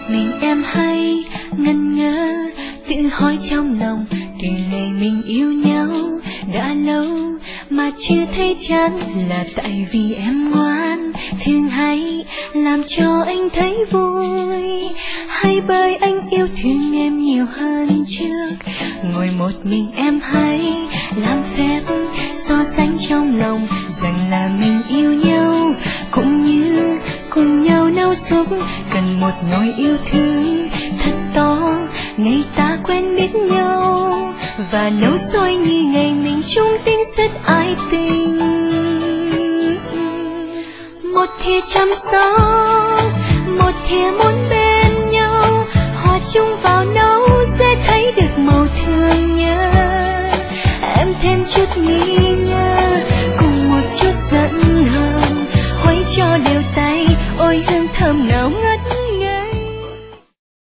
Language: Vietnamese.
mình em hay ngần ngơ tự hỏi trong lòng, từ ngày mình yêu nhau đã lâu mà chưa thấy chán, là tại vì em ngoan thương hay làm cho anh thấy vui, hay bởi anh yêu thương em nhiều hơn trước. Ngồi một mình em hay làm phép so sánh trong lòng rằng là mình yêu nhau, cũng như cùng nhau nấu súp, cần một nồi yêu thương thật to ngày ta quen biết nhau, và nấu sôi như ngày mình chung tiếng rất ái tình. Một thìa chăm sóc, một thìa muốn bên nhau, hòa chung vào nấu sẽ thấy được màu thương nhớ. Em thêm chút nghi ngờ cùng một chút giận hờn, khuấy cho đều tay, ôi hương thơm ngào ngất